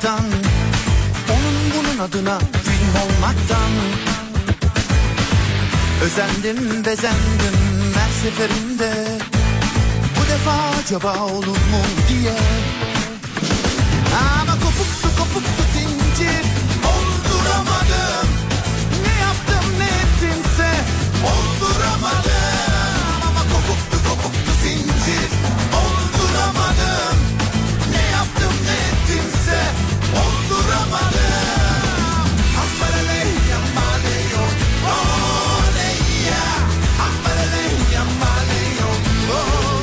olmaktan, onun bunun adına film olmaktan. Özendim bezendim her seferinde, bu defa acaba olur mu diye. Ama kopuktu zincir, olduramadım. Ne yaptım ne ettimse olduramadım. Ama kopuktu zincir, olduramadım. Ne yaptım ne ettimse olduramadım. Ambaraleya maleyo, oleya. Ambaraleya maleyo, oh.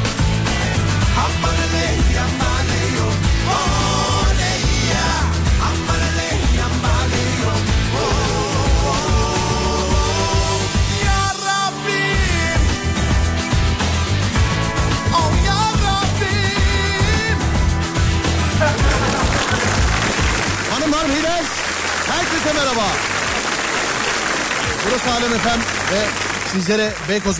Ambaraleya maleyo, oleya. Ambaraleya maleyo, oh. Ya Rabbim, oh ya Rabbim. Hanımlar beyler, herkese merhaba. Burası Alem FM ve sizlere Beykoz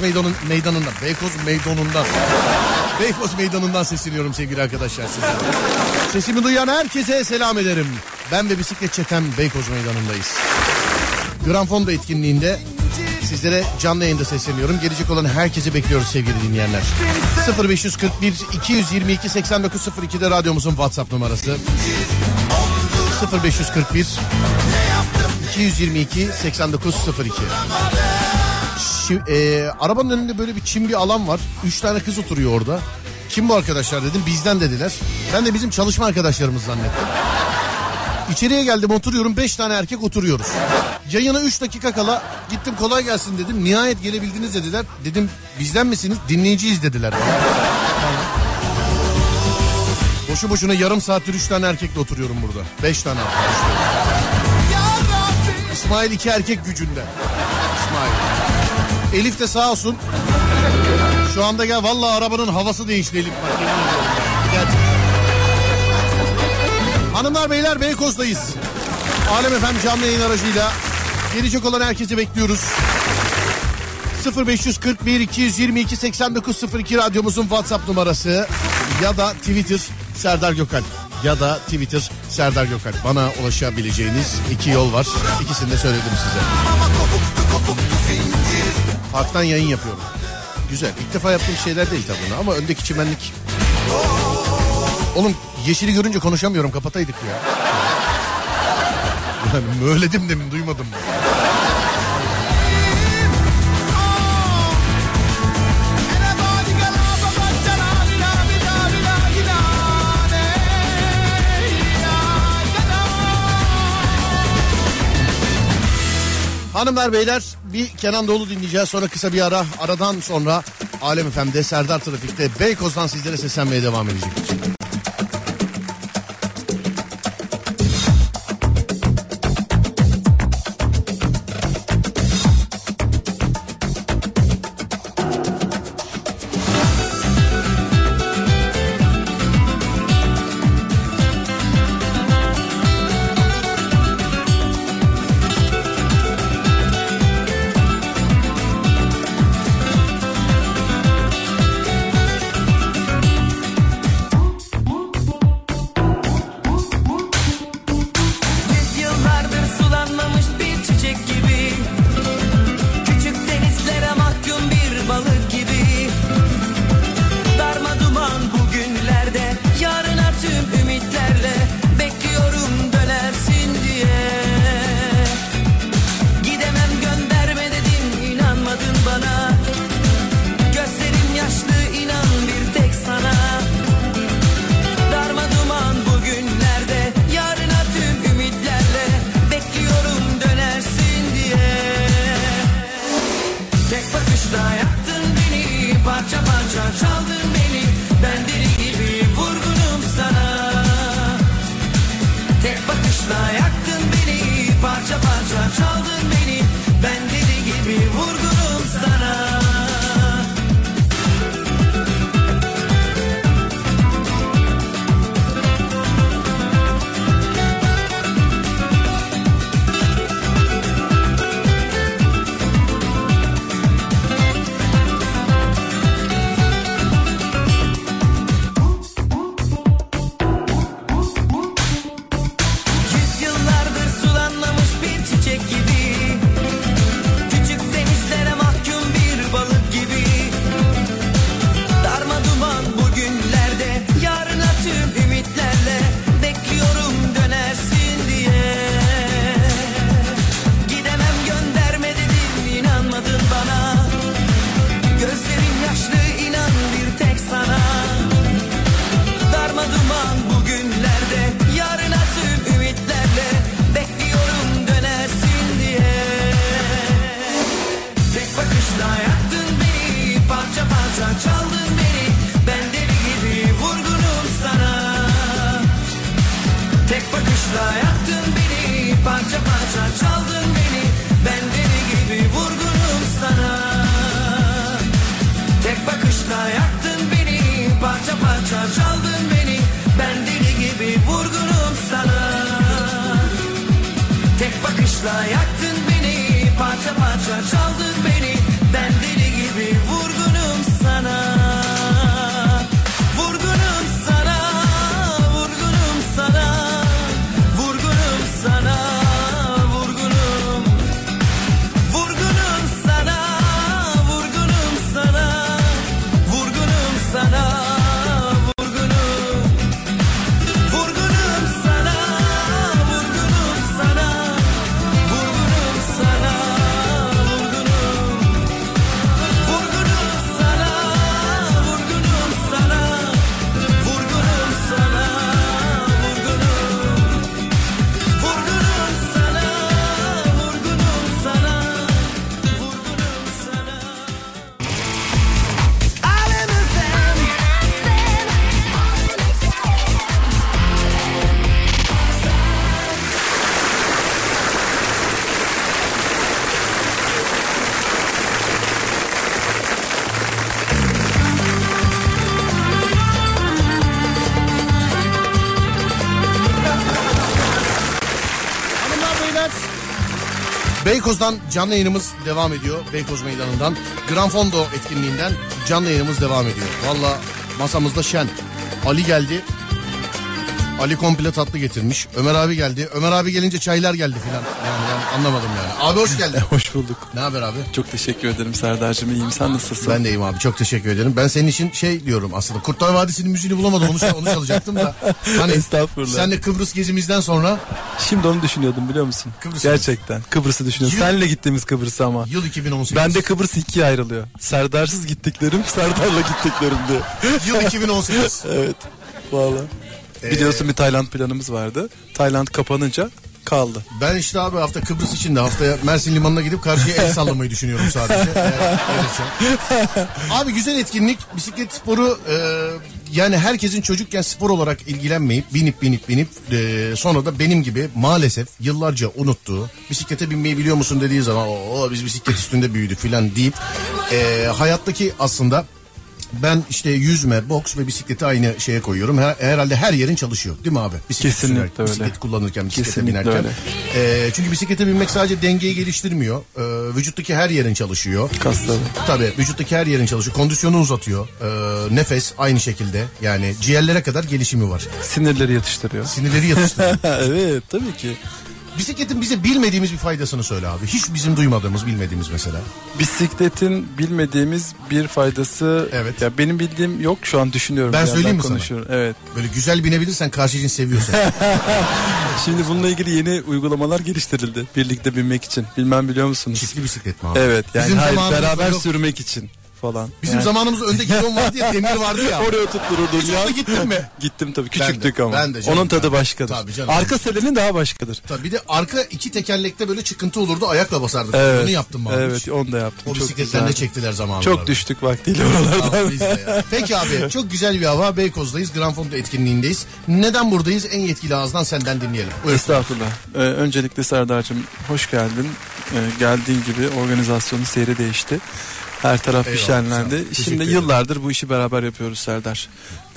Meydanı'ndan sesleniyorum sevgili arkadaşlar sizlere. Sesimi duyan herkese selam ederim. Ben ve bisiklet çetem Beykoz Meydanı'ndayız. Gramfonda etkinliğinde sizlere canlı yayında sesleniyorum. Gelecek olan herkese bekliyoruz sevgili dinleyenler. 0541 222 8902'de radyomuzun WhatsApp numarası. 0541 222 8902. Arabanın önünde böyle bir çim bir alan var. 3 tane kız oturuyor orada. Kim bu arkadaşlar dedim, bizden dediler. Ben de bizim çalışma arkadaşlarımız zannettim. İçeriye geldim, oturuyorum, 5 tane erkek oturuyoruz. Yayına 3 dakika kala gittim, kolay gelsin dedim. Nihayet gelebildiniz dediler. Dedim bizden misiniz? Dinleyiciyiz dediler. Boşu boşuna yarım saattir 3 tane erkekle oturuyorum burada. 5 tane arkadaşlar. İsmail 2 erkek gücünde. İsmail. Elif de sağ olsun. Şu anda gel, vallahi arabanın havası değişti Elif. Bak, gerçekten. Hanımlar beyler, Beykoz'dayız. Alem FM canlı yayın aracıyla gelecek olan herkesi bekliyoruz. 0541 222 8902 radyomuzun WhatsApp numarası ya da Twitter Serdar Gökalp. Bana ulaşabileceğiniz 2 yol var. İkisini de söyledim size. Parktan yayın yapıyorum. Güzel. İlk defa yaptığım şeyler değil tabii ama öndeki çimenlik. Oğlum yeşili görünce konuşamıyorum, kapataydık ya. Yani möğledim demin, duymadım mı? Hanımlar beyler, bir Kenan Doğulu dinleyeceğiz, sonra kısa bir ara. Aradan sonra Alem FM'de Serdar Trafik'te Beykoz'dan sizlere seslenmeye devam edecek. aşkla yaktın beni, parça parça çaldın beni. Ben deli gibi vurgunum sana. Vurgunum sana, vurgunum sana. Vurgunum sana, vurgunum. Vurgunum sana, vurgunum sana. Vurgunum sana. Beykoz'dan canlı yayınımız devam ediyor. Beykoz Meydanı'ndan. Gran Fondo etkinliğinden canlı yayınımız devam ediyor. Valla masamızda şen. Ali geldi. Ali komple tatlı getirmiş. Ömer abi geldi. Ömer abi gelince çaylar geldi filan. Yani ben anlamadım yani. Abi hoş geldin. Hoş bulduk. Ne haber abi? Çok teşekkür ederim Serdar'cığım. İyiyim, sen nasılsın? Ben de iyiyim abi. Çok teşekkür ederim. Ben senin için şey diyorum aslında. Kurtlar Vadisi'nin müziğini bulamadım. Onu çalacaktım da. Hani Estağfurullah. Sen de Kıbrıs gezimizden sonra. Şimdi onu düşünüyordum biliyor musun? Gerçekten. Kıbrıs'ı düşünüyorum. Seninle gittiğimiz Kıbrıs ama. Yıl 2018. Bende Kıbrıs ikiye ayrılıyor. Serdarsız gittiklerim, Serdar'la gittiklerim diye. Yıl 2018. Evet. Valla. Biliyorsun bir Tayland planımız vardı. Tayland kapanınca kaldı. Ben işte abi hafta Kıbrıs için de haftaya Mersin Limanı'na gidip karşıya el sallamayı düşünüyorum sadece. Abi güzel etkinlik. Bisiklet sporu yani herkesin çocukken spor olarak ilgilenmeyip binip sonra da benim gibi maalesef yıllarca unuttuğu, bisiklete binmeyi biliyor musun dediği zaman biz bisiklet üstünde büyüdük filan deyip hayattaki aslında ben işte yüzme, boks ve bisikleti aynı şeye koyuyorum. Herhalde her yerin çalışıyor değil mi abi? Kesinlikle öyle. Bisiklet kullanırken, bisiklete Kesinlikle binerken. Öyle. Çünkü bisiklete binmek sadece dengeyi geliştirmiyor. Vücuttaki her yerin çalışıyor. Kasları. Tabii vücuttaki her yerin çalışıyor. Kondisyonu uzatıyor. Nefes aynı şekilde. Yani ciğerlere kadar gelişimi var. Sinirleri yatıştırıyor. Evet tabii ki. Bisikletin bize bilmediğimiz bir faydasını söyle abi. Hiç bizim duymadığımız, bilmediğimiz mesela. Bisikletin bilmediğimiz bir faydası. Evet. Ya benim bildiğim yok, şu an düşünüyorum. Ben söyleyeyim mi sana? Evet. Böyle güzel binebilirsen karşı cins seviyorsun. Şimdi bununla ilgili yeni uygulamalar geliştirildi. Birlikte binmek için. Bilmem biliyor musunuz? Çiftli bisiklet mi abi? Evet. Yani bizim beraber sürmek için falan. Bizim zamanımızda önde gidon vardı ya, demir vardı ya. Oraya tuttururdun hiç ya. orada gittin mi? Gittim tabii, küçüktük ama. Ben de canım, onun tadı başkadır. Tabii canım. Arka selenin daha başkadır. Tabii bir de arka iki tekerlekte böyle çıkıntı olurdu, ayakla basardık. Evet. Onu yaptım mı? Evet, onu da yaptım. O bisikletlerinde çektiler zamanında. Çok düştük vaktiyle oralardan. Peki abi, çok güzel bir hava. Beykoz'dayız. Gran Fondo etkinliğindeyiz. Neden buradayız? En yetkili ağızdan senden dinleyelim. Buyurun. Estağfurullah. Öncelikle Serdar'cığım hoş geldin. Geldiğin gibi organizasyonun seyri değişti. Her taraf bir şenlendi. Şimdi yıllardır bu işi beraber yapıyoruz Serdar.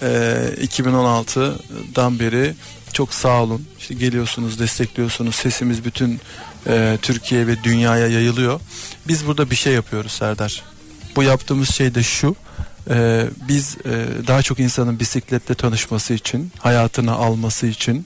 2016'dan beri çok sağ olun. İşte geliyorsunuz, destekliyorsunuz. Sesimiz bütün Türkiye ve dünyaya yayılıyor. Biz burada bir şey yapıyoruz Serdar. Bu yaptığımız şey de şu. Biz daha çok insanın bisikletle tanışması için, hayatına alması için,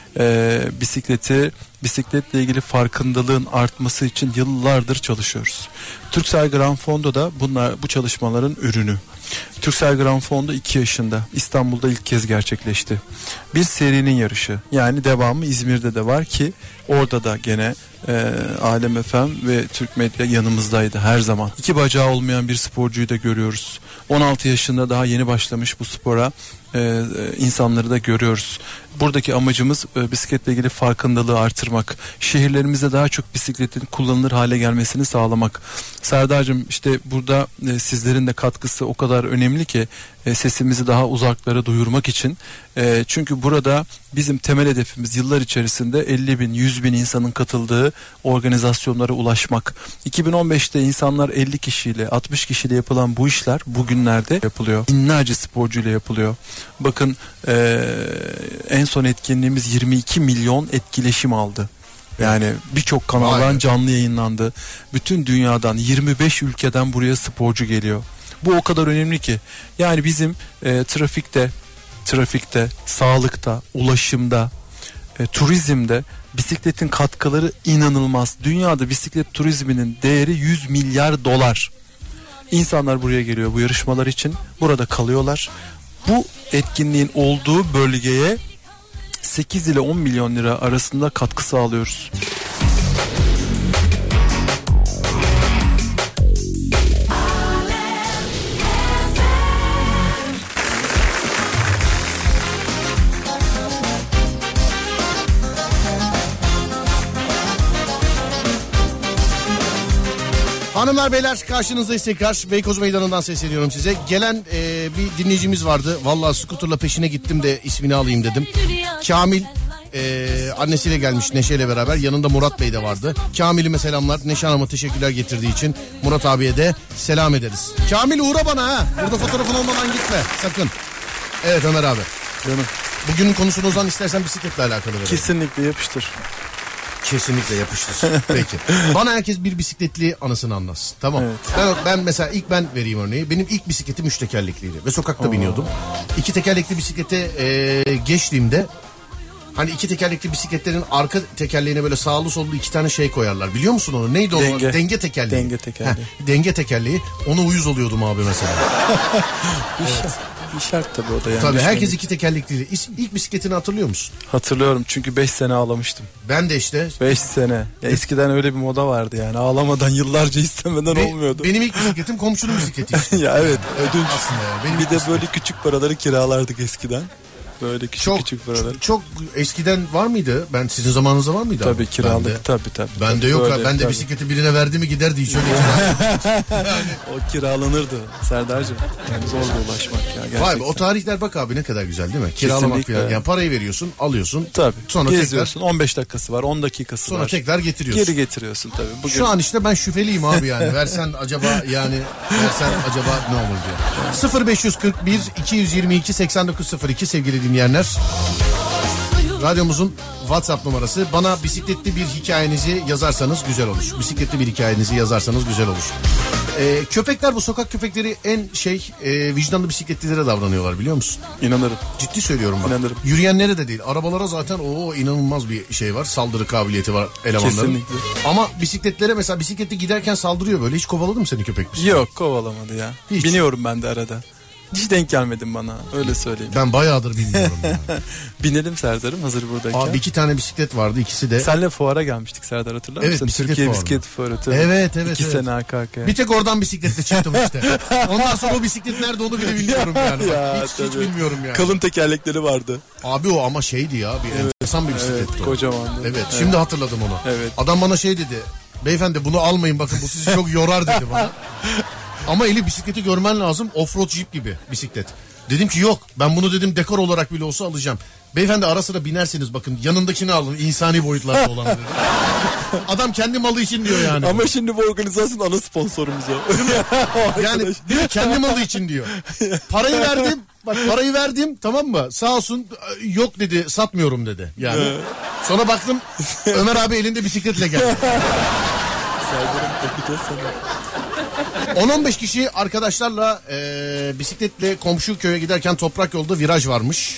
bisikletle ilgili farkındalığın artması için yıllardır çalışıyoruz. Turkcell Gran Fondo da bu çalışmaların ürünü. Turkcell Gran Fondo 2 yaşında İstanbul'da ilk kez gerçekleşti. Bir serinin yarışı, yani devamı İzmir'de de var ki orada da gene Alem FM ve Türk Medya yanımızdaydı her zaman. 2 bacağı olmayan bir sporcuyu da görüyoruz. 16 yaşında daha yeni başlamış bu spora. İnsanları da görüyoruz. Buradaki amacımız bisikletle ilgili farkındalığı artırmak. Şehirlerimizde daha çok bisikletin kullanılır hale gelmesini sağlamak. Serdar'cığım işte burada sizlerin de katkısı o kadar önemli ki sesimizi daha uzaklara duyurmak için. Çünkü burada bizim temel hedefimiz yıllar içerisinde 50 bin, 100 bin insanın katıldığı organizasyonlara ulaşmak. 2015'te insanlar 50 kişiyle, 60 kişiyle yapılan bu işler bugünlerde yapılıyor. Binlerce sporcuyla yapılıyor. Bakın en son etkinliğimiz 22 milyon etkileşim aldı. Yani birçok kanaldan Aynen. canlı yayınlandı. Bütün dünyadan 25 ülkeden buraya sporcu geliyor. Bu o kadar önemli ki. Yani bizim trafikte, sağlıkta, ulaşımda, turizmde bisikletin katkıları inanılmaz. Dünyada bisiklet turizminin değeri 100 milyar dolar. İnsanlar buraya geliyor bu yarışmalar için. Burada kalıyorlar. Bu etkinliğin olduğu bölgeye 8 ile 10 milyon lira arasında katkı sağlıyoruz. Hanımlar beyler, karşınızdayız tekrar. Beykoz Meydanı'ndan sesleniyorum size. Gelen bir dinleyicimiz vardı. Vallahi skuterla peşine gittim de ismini alayım dedim. Kamil annesiyle gelmiş Neşe'yle beraber. Yanında Murat Bey de vardı. Kamil'ime selamlar. Neşe Hanım'a teşekkürler getirdiği için. Murat abiye de selam ederiz. Kamil uğra bana ha. Burada fotoğrafın olmadan gitme sakın. Evet Ömer abi. Canım. Bugünün konusunu o zaman istersen bisikletle alakalı verelim. Kesinlikle yapıştır. Kesinlikle yapıştır. Peki. Bana herkes bir bisikletli anısını anlatsın. Tamam. Evet. Ben mesela ilk ben vereyim örneği. Benim ilk bisikletim 3 tekerlekliydi ve sokakta biniyordum. 2 tekerlekli bisiklete geçtiğimde hani 2 tekerlekli bisikletlerin arka tekerleğine böyle sağlı sollu 2 tane şey koyarlar. Biliyor musun onu? Neydi o? Denge tekerleği. Denge tekerleği. Denge tekerleği. Ona uyuz oluyordum abi mesela. Bir şart tabii o da yani. Tabii herkes 2 tekerlekliydi. İlk bisikletini hatırlıyor musun? Hatırlıyorum çünkü 5 sene ağlamıştım. Ben de işte. 5 sene. Ya eskiden öyle bir moda vardı yani. Ağlamadan yıllarca istemeden olmuyordu. Benim ilk bisikletim komşunun bisikleti işte. Ya evet, ödünç. Aslında ya. Benim Bir de böyle küçük paraları kiralardık eskiden. Böyle küçük paraları. Çok eskiden var mıydı? Ben sizin zamanınızda var mıydı? Tabii kiraladık tabii. Bende yok böyle, ha. Ben de tabii. bisikleti birine verdi mi giderdi hiç öyle. O kiralanırdı Serdar'cığım. Yani zor bir ulaşmak ya gerçekten. Vay be, o tarihler bak abi ne kadar güzel değil mi? Kiralamak Kesinlikle. falan. Yani parayı veriyorsun, alıyorsun. Tabii. Sonra geziyorsun. 15 dakikası var, 10 dakikası sonra var. tekrar getiriyorsun. Geri getiriyorsun tabii. Bugün... Şu an işte ben şüpheliyim abi yani. Versen acaba ne olur diye. 0541 222 8902 sevgili dinleyenler. Radyomuzun WhatsApp numarası. Bana bisikletli bir hikayenizi yazarsanız güzel olur. Bisikletli bir hikayenizi yazarsanız güzel olur. Köpekler, bu sokak köpekleri en vicdanlı bisikletlilere davranıyorlar biliyor musun? İnanırım. Ciddi söylüyorum bak. İnanırım. Yürüyenlere de değil. Arabalara zaten inanılmaz bir şey var. Saldırı kabiliyeti var elemanların. Kesinlikle. Ama bisikletlere mesela bisikletli giderken saldırıyor böyle. Hiç kovaladı mı seni köpek bisiklet? Yok, kovalamadı ya. Hiç. Biniyorum ben de arada. Hiç denk gelmedin bana, öyle söyleyeyim. Ben bayağıdır bilmiyorum ya. Binelim Serdar'ım hazır buradayken. Abi 2 tane bisiklet vardı, ikisi de. Senle fuara gelmiştik Serdar, hatırlar Evet, mısın? bisiklet Türkiye fuarı. bisiklet fuarı. Tabii. Evet. 2 sene arka arkaya. Bir tek oradan bisikletle çıktım işte. Ondan sonra o bisiklet nerede onu bile bilmiyorum yani. Ya, hiç bilmiyorum yani. Kalın tekerlekleri vardı. Abi o ama şeydi ya, bir enteresan bir bisikletti Evet, o. kocamandı. Evet, şimdi hatırladım onu. Evet. Adam bana şey dedi. Beyefendi bunu almayın, bakın bu sizi çok yorar dedi bana. Ama eli bisikleti görmen lazım, offroad jeep gibi bisiklet. Dedim ki yok, ben bunu dedim dekor olarak bile olsa alacağım. Beyefendi ara sıra binersiniz, bakın yanındakini alın, insani boyutlarda olan dedi. Adam kendi malı için diyor yani. Ama şimdi bu organizasyon ana sponsorumuz o. Yani diyor kendi malı için diyor. Parayı verdim tamam mı? Sağ olsun, yok dedi, satmıyorum dedi. Yani. Sonra baktım Ömer abi elinde bisikletle geldi. Serdar'ım bakacağız sana. 10-15 kişi arkadaşlarla bisikletle komşu köye giderken toprak yolda viraj varmış.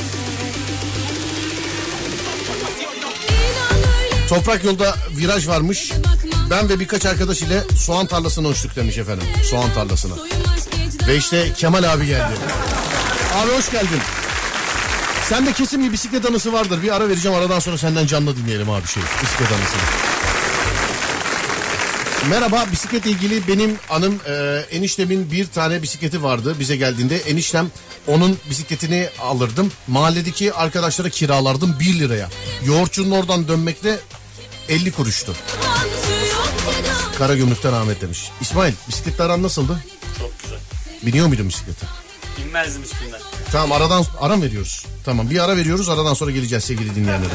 Toprak yolda viraj varmış. Ben ve birkaç arkadaş ile soğan tarlasına uçtuk demiş efendim. Soğan tarlasına. Ve işte Kemal abi geldi. Abi hoş geldin. Sende kesin bir bisiklet anısı vardır. Bir ara vereceğim, aradan sonra senden canlı dinleyelim abi bisiklet anısını. Merhaba, bisikletle ilgili benim anım, eniştemin bir tane bisikleti vardı bize geldiğinde. Eniştem onun bisikletini alırdım. Mahalledeki arkadaşlara kiralardım 1 liraya. Yoğurtçunun oradan dönmekte 50 kuruştu. Karagümrük'ten Ahmet demiş. İsmail, bisikletle aran nasıldı? Çok güzel. Biniyor muydun bisiklete? İnmezdim üstünden. Tamam, ara mı veriyoruz? Tamam, bir ara veriyoruz, aradan sonra geleceğiz sevgili dinleyenlere.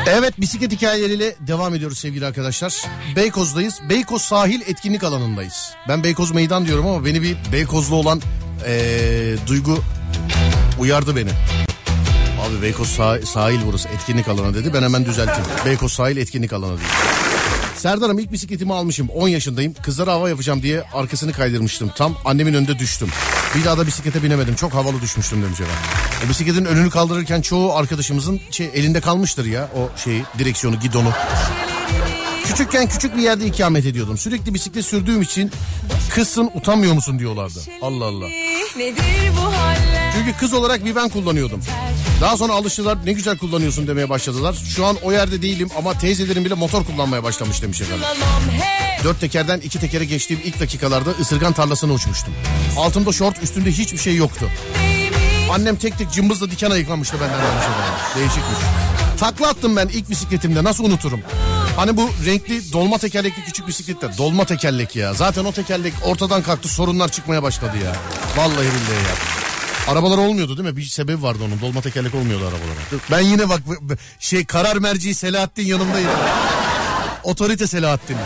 Evet, bisiklet hikayeleriyle devam ediyoruz sevgili arkadaşlar. Beykoz'dayız. Beykoz sahil etkinlik alanındayız. Ben Beykoz meydan diyorum ama beni bir Beykozlu olan Duygu uyardı beni. Abi Beykoz sahil burası, etkinlik alanı dedi. Ben hemen düzelttim. Beykoz sahil etkinlik alanı değil. Serdar'ım, ilk bisikletimi almışım. 10 yaşındayım. Kızlara hava yapacağım diye arkasını kaydırmıştım. Tam annemin önünde düştüm. Bir daha da bisiklete binemedim. Çok havalı düşmüştüm demiş efendim. O bisikletin önünü kaldırırken çoğu arkadaşımızın elinde kalmıştır ya o direksiyonu, gidonu. Küçükken küçük bir yerde ikamet ediyordum. Sürekli bisiklet sürdüğüm için kızsın, utanmıyor musun diyorlardı. Allah Allah. Çünkü kız olarak bir ben kullanıyordum. Daha sonra alıştılar, ne güzel kullanıyorsun demeye başladılar. Şu an o yerde değilim ama teyzelerim bile motor kullanmaya başlamış demiş efendim. 4 tekerden 2 tekere geçtiğim ilk dakikalarda ısırgan tarlasına uçmuştum. Altımda şort, üstünde hiçbir şey yoktu. Annem tek tek cımbızla diken ayıklamıştı benden demiş efendim. Değişikmiş. Takla attım ben ilk bisikletimde, nasıl unuturum? Hani bu renkli dolma tekerlekli küçük bisikletler. Dolma tekerlek ya. Zaten o tekerlek ortadan kalktı, sorunlar çıkmaya başladı ya. Vallahi billahi ya. Arabalar olmuyordu değil mi? Bir sebebi vardı onun. Dolma tekerlek olmuyordu arabalara. Ben yine bak karar merci Selahattin yanımdayım. Otorite Selahattin.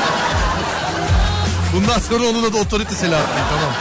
Bundan sonra onun adı Otorite Selahattin, tamam.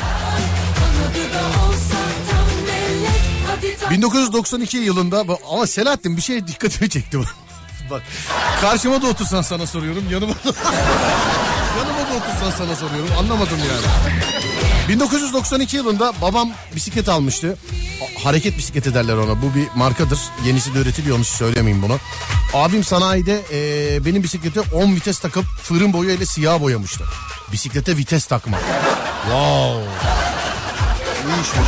1992 yılında ama Selahattin bir şey dikkatimi çekti. Bak, karşıma da otursan sana soruyorum, yanıma da otursan sana soruyorum, anlamadım yani. 1992 yılında babam bisiklet almıştı. Hareket bisikleti derler ona, bu bir markadır. Yenisi de üretiliyor, onu söylemeyeyim bunu. Abim sanayide benim bisiklete 10 vites takıp fırın boya ile siyah boyamıştı. Bisiklete vites takma. Wow. İyiymiş.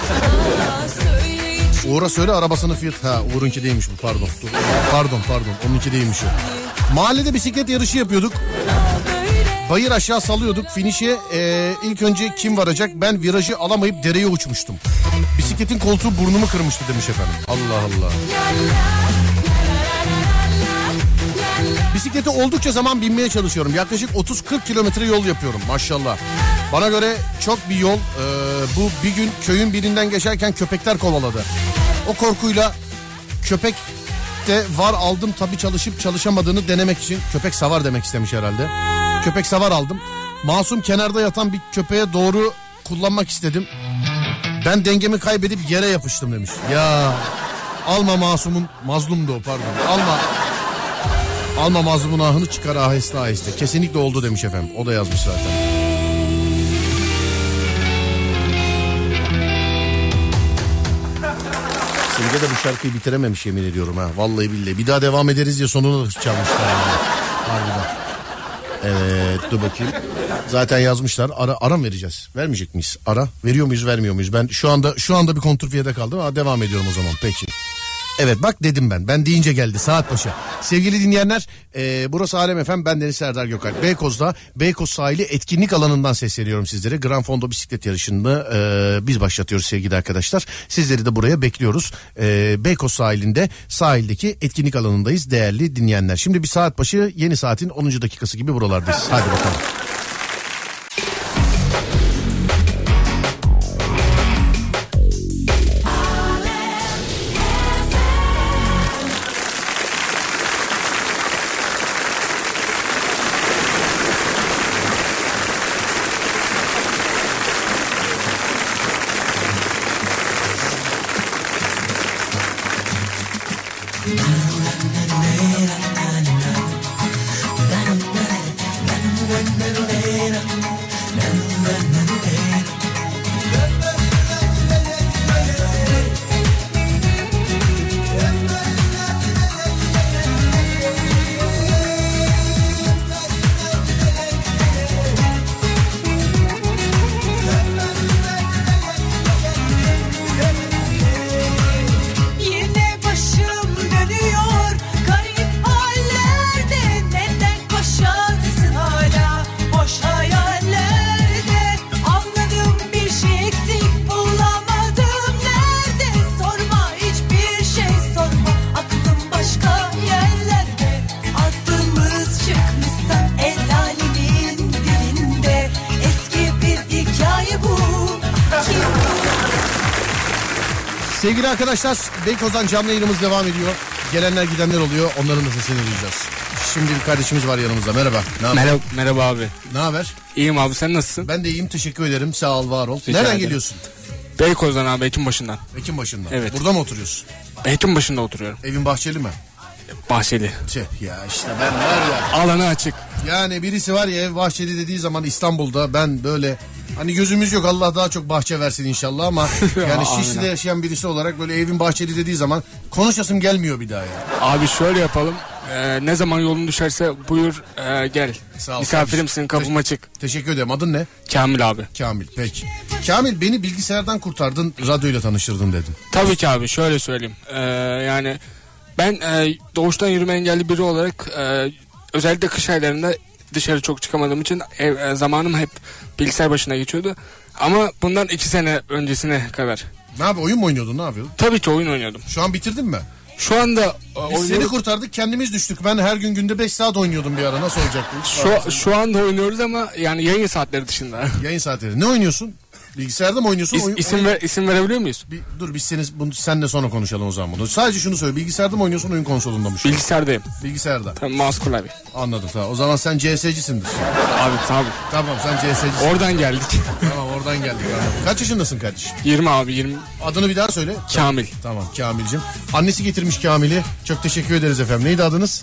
Uğur'a söyle arabasının fiyatı. Ha, Uğur'unki değilmiş bu, pardon. Pardon onunki değilmiş o. Mahallede bisiklet yarışı yapıyorduk. Bayır aşağı salıyorduk. Finişe ilk önce kim varacak? Ben virajı alamayıp dereye uçmuştum. Bisikletin koltuğu burnumu kırmıştı demiş efendim. Allah Allah. Bisiklete oldukça zaman binmeye çalışıyorum. Yaklaşık 30-40 kilometre yol yapıyorum maşallah. Bana göre çok bir yol. Bu bir gün köyün birinden geçerken köpekler kovaladı. O korkuyla köpek de var aldım, tabii çalışıp çalışamadığını denemek için. Köpek savar demek istemiş herhalde. Köpek savar aldım. Masum kenarda yatan bir köpeğe doğru kullanmak istedim. Ben dengemi kaybedip yere yapıştım demiş. Ya alma masumun, mazlumdu o, pardon. Alma mazlumun ahını, çıkar aheste aheste. Kesinlikle oldu demiş efendim. O da yazmış zaten. Simge de bu şarkıyı bitirememiş, yemin ediyorum ha. Vallahi billahi. Bir daha devam ederiz diye sonunu da çalmışlar. Harbiden. Evet, dur bakayım. Zaten yazmışlar. Ara mı vereceğiz? Vermeyecek miyiz? Ara. Veriyor muyuz, vermiyor muyuz? Ben şu anda bir kontrfiyede kaldım ama devam ediyorum o zaman. Peki. Evet bak dedim ben. Ben deyince geldi saat başı. Sevgili dinleyenler, burası Alem FM, ben Deniz Serdar Gökalp. Beykoz'da Beykoz sahili etkinlik alanından sesleniyorum sizlere. Grand Fondo bisiklet yarışını biz başlatıyoruz sevgili arkadaşlar. Sizleri de buraya bekliyoruz. Beykoz sahilinde, sahildeki etkinlik alanındayız değerli dinleyenler. Şimdi bir saat başı, yeni saatin 10. dakikası gibi buralardayız. Hadi bakalım. Sevgili arkadaşlar, Beykoz'dan canlı yayınımız devam ediyor. Gelenler gidenler oluyor. Onların da sesini duyacağız. Şimdi bir kardeşimiz var yanımızda. Merhaba. Ne haber? Merhaba abi. Ne haber? İyiyim abi, sen nasılsın? Ben de iyiyim. Teşekkür ederim. Sağ ol, var ol. Rica Nereden ederim. geliyorsun? Beykoz'dan abi, Ekinbaşı'ndan. Ekinbaşı'ndan. Evet. Burada mı oturuyorsun? Ekinbaşı'nda oturuyorum. Evin bahçeli mi? Bahçeli. Ya işte ben var ya. Alanı açık. Yani birisi var ya, ev bahçeli dediği zaman İstanbul'da ben böyle hani gözümüz yok, Allah daha çok bahçe versin inşallah ama yani Şişli'de yaşayan birisi olarak böyle evin bahçeli dediği zaman konuşasım gelmiyor bir daha ya. Abi şöyle yapalım. Ne zaman yolun düşerse buyur gel. Sağ ol. Misafirimsin, kapım açık. Teşekkür ederim. Adın ne? Kamil abi. Kamil. Peki. Kamil, beni bilgisayardan kurtardın, radyoyla tanıştırdın dedin. Tabii ki abi, şöyle söyleyeyim. Yani ben doğuştan yürüme engelli biri olarak özellikle kış aylarında dışarı çok çıkamadığım için zamanım hep bilgisayar başına geçiyordu. Ama bundan 2 sene öncesine kadar. Ne yapıyorsun? Oyun mu oynuyordun? Ne yapıyordun? Tabii ki oyun oynuyordum. Şu an bitirdin mi? Şu anda Biz seni kurtardık, kendimiz düştük. Ben her gün günde 5 saat oynuyordum bir ara. Nasıl olacak bu? Şu anda oynuyoruz ama yani yayın saatleri dışında. Yayın saatleri. Ne oynuyorsun? Bilgisayarda mı oynuyorsun? İsim verebiliyor muyuz? Dur biz seninle sonra konuşalım o zaman bunu. Sadece şunu söyle. Bilgisayarda mı oynuyorsun, oyun konsolunda mı? Bilgisayardayım. Bilgisayarda. Tamam, mouse klavye. Anladım, tamam. O zaman sen CS'cisindir. Abi tabii. Tamam, sen CS'cisin. Oradan geldik. Tamam, oradan geldik. Tamam. Kaç yaşındasın kardeşim? 20 abi, 20. Adını bir daha söyle. Kamil. Tamam, Kamil'cim. Annesi getirmiş Kamil'i. Çok teşekkür ederiz efendim. Neydi adınız?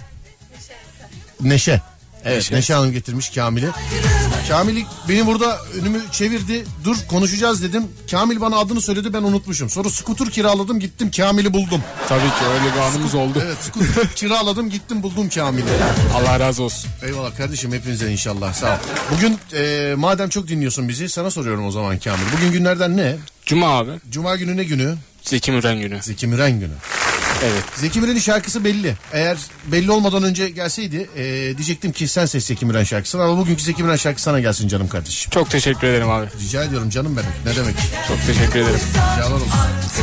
Neşe. Evet, Neşe Hanım getirmiş Kamil'i. Kamil beni burada önümü çevirdi. Dur konuşacağız dedim. Kamil bana adını söyledi, ben unutmuşum. Sonra skuter kiraladım, gittim Kamil'i buldum. Tabii ki öyle bir anımız oldu. Evet, skuter kiraladım, gittim buldum Kamil'i. Allah razı olsun. Eyvallah kardeşim, hepinize inşallah, sağ ol. Bugün madem çok dinliyorsun bizi, sana soruyorum o zaman Kamil. Bugün günlerden ne? Cuma abi. Cuma günü ne günü? Zeki Müren günü. Zeki Müren günü. Evet. Zeki Müren'in şarkısı belli. Eğer belli olmadan önce gelseydi diyecektim ki sen seç Zeki Müren şarkısını, ama bugünkü Zeki Müren şarkısı sana gelsin canım kardeşim. Çok teşekkür ederim abi. Rica ediyorum canım benim. Ne demek? Çok teşekkür ederim. Ricalar olsun.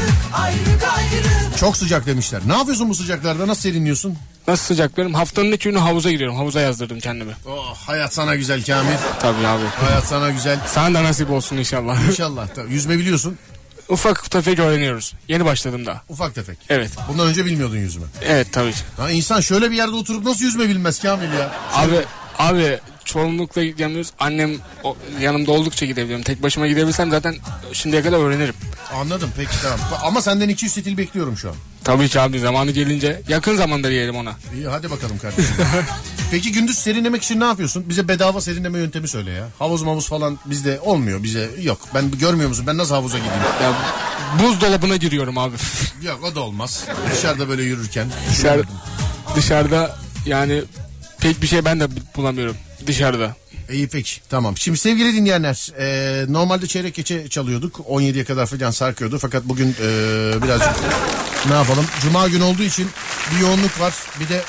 Çok sıcak demişler. Ne yapıyorsun bu sıcaklarda? Nasıl serinliyorsun? Nasıl sıcaklarım? Haftanın 2 günü havuza gidiyorum. Havuza yazdırdım kendimi. Oh, hayat sana güzel Kamil. Tabii abi. Hayat sana güzel. Sana da nasip olsun inşallah. İnşallah. Tabii. Yüzme biliyorsun. Ufak tefek öğreniyoruz. Yeni başladım daha. Ufak tefek. Evet. Bundan önce bilmiyordun yüzme. Evet tabii. Ha, insan şöyle bir yerde oturup nasıl yüzme bilmez Kamil ya? Abi çoğunlukla gidemiyoruz. Annem yanımda oldukça gidebiliyorum. Tek başıma gidebilsem zaten şimdiye kadar öğrenirim. Anladım, peki tamam. Ama senden 200 stil bekliyorum şu an. Tabii ki abi, zamanı gelince yakın zamanda diyelim ona. İyi, hadi bakalım kardeşim. Peki gündüz serinlemek için ne yapıyorsun? Bize bedava serinleme yöntemi söyle ya. Havuz falan bizde olmuyor, bize yok. Ben görmüyor musun? Ben nasıl havuza gideyim? Ya buzdolabına giriyorum abi. Yok, o da olmaz. Dışarıda böyle yürürken. Dışarıda yani pek bir şey ben de bulamıyorum dışarıda. İyi peki, tamam. Şimdi sevgili dinleyenler, normalde çeyrek geçe çalıyorduk. 17'ye kadar falan sarkıyordu. Fakat bugün birazcık ne yapalım? Cuma günü olduğu için bir yoğunluk var.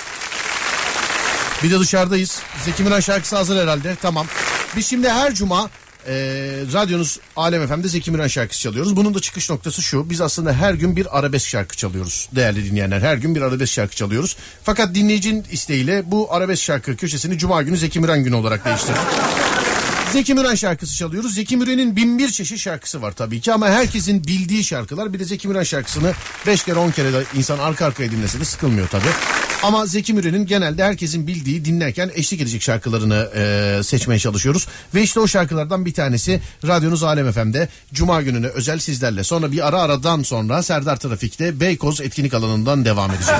Bir de dışarıdayız. Zeki Müren şarkısı hazır herhalde. Tamam. Biz şimdi her cuma radyonuz Alem FM'de Zeki Müren şarkısı çalıyoruz. Bunun da çıkış noktası şu: biz aslında her gün bir arabesk şarkı çalıyoruz değerli dinleyenler. Her gün bir arabesk şarkı çalıyoruz. Fakat dinleyicinin isteğiyle bu arabesk şarkı köşesini Cuma günü Zeki Müren günü olarak değiştirdik. Zeki Müren şarkısı çalıyoruz. Zeki Müren'in 1001 çeşit şarkısı var tabii ki, ama herkesin bildiği şarkılar. Bir de Zeki Müren şarkısını 5 kere 10 kere de insan arka arkaya dinlese de sıkılmıyor tabii. Ama Zeki Müren'in genelde herkesin bildiği, dinlerken eşlik edecek şarkılarını seçmeye çalışıyoruz. Ve işte o şarkılardan bir tanesi radyonuz Alem FM'de Cuma gününe özel sizlerle. Sonra bir aradan sonra Serdar Trafik'te Beykoz etkinlik alanından devam edecek.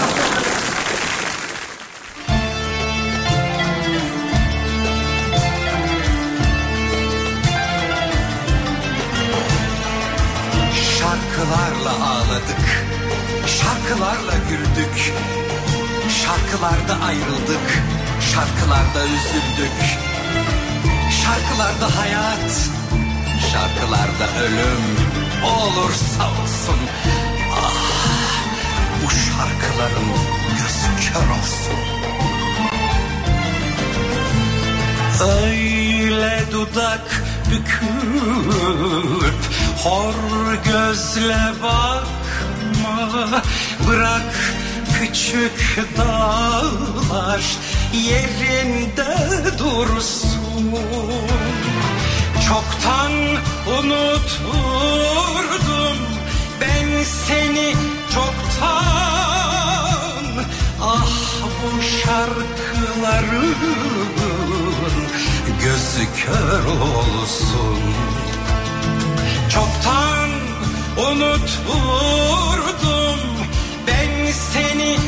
Şarkılarla ağladık, şarkılarla güldük, şarkılarda ayrıldık, şarkılarda üzüldük, şarkılarda hayat, şarkılarda ölüm, olursa olsun. Ah, bu şarkıların gözü kör olsun. Öyle dudak büküp hor gözle bakma, bırak küçük dağlar yerinde dursun. Çoktan unuturdum ben seni, çoktan şarkıların gözü kör olsun. Çoktan unuturdum ben seni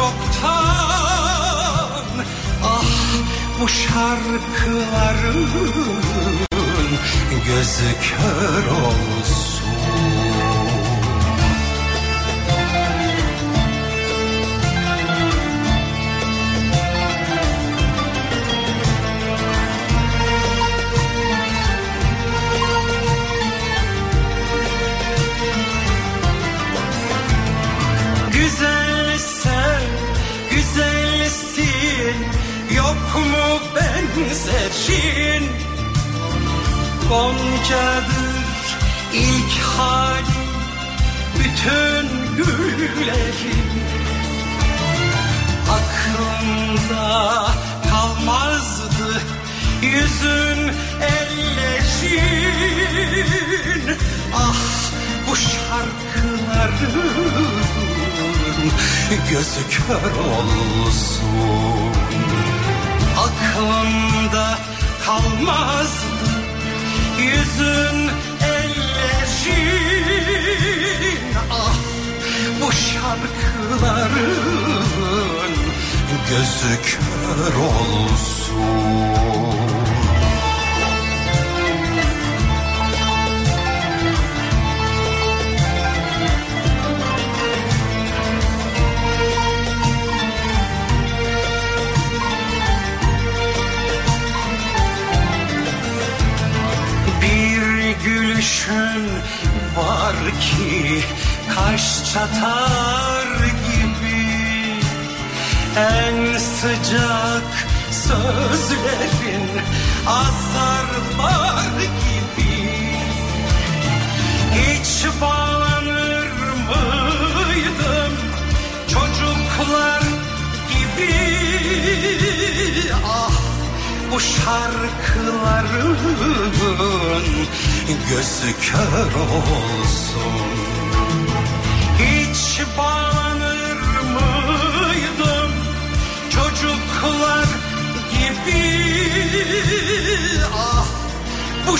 çoktan. Ah bu şarkıların gözü kör olsun. Yok mu benzerin? Goncadır ilk halim, bütün güllerin. Aklımda kalmazdı yüzün, ellerin. Ah bu şarkıların gözü kör olsun. Aklımda kalmazdı yüzün, ellerin. Ah bu şarkıların gözü kör olsun. Gülüşün var ki kaş çatar gibi, en sıcak sözlerin azarlar gibi. Hiç bağlanır mıydım çocuklar gibi? Ah bu şarkıların gözü kör olsun. Hiç bağlanır mıydım çocuklar gibi? Ah bu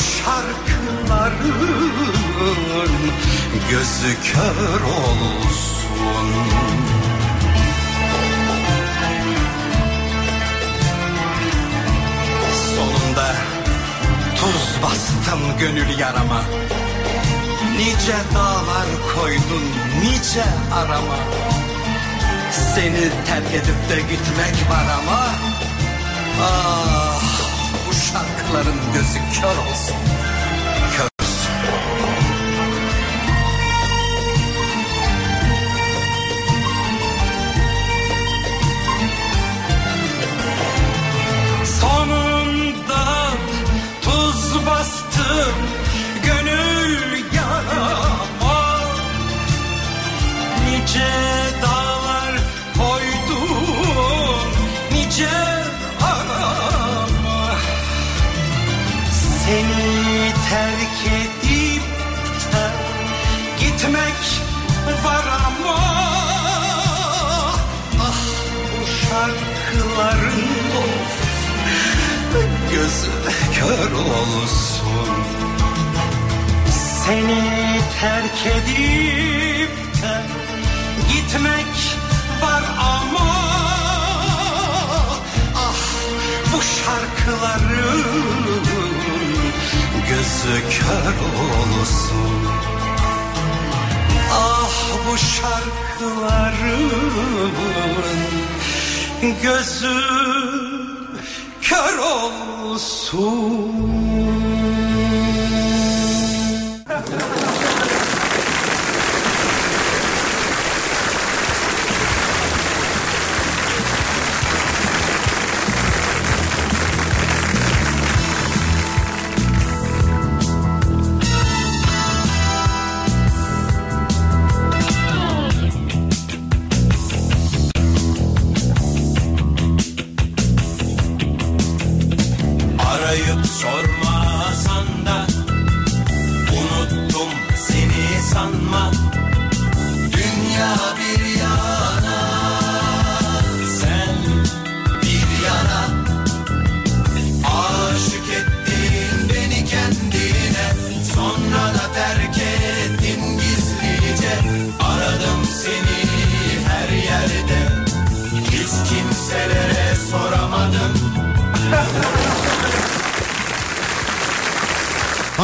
şarkıların gözü kör olsun. Sonunda tuz bastım gönül yarama. Nice dağlar koydun nice arama. Seni terk edip de gitmek var ama. Ah bu şarkıların gözü kör olsun. Kör olsun. Sonunda tuz bastım gönül yarama. Nice dağlar koydum nice arama. Seni terk edip de gitmek var ama. Ah bu şarkıların gözü kör olsun. Seni terk edip de gitmek var ama. Ah bu şarkıların gözü kör olsun. Ah bu şarkıların gözü kör olsun. Arayıp sorma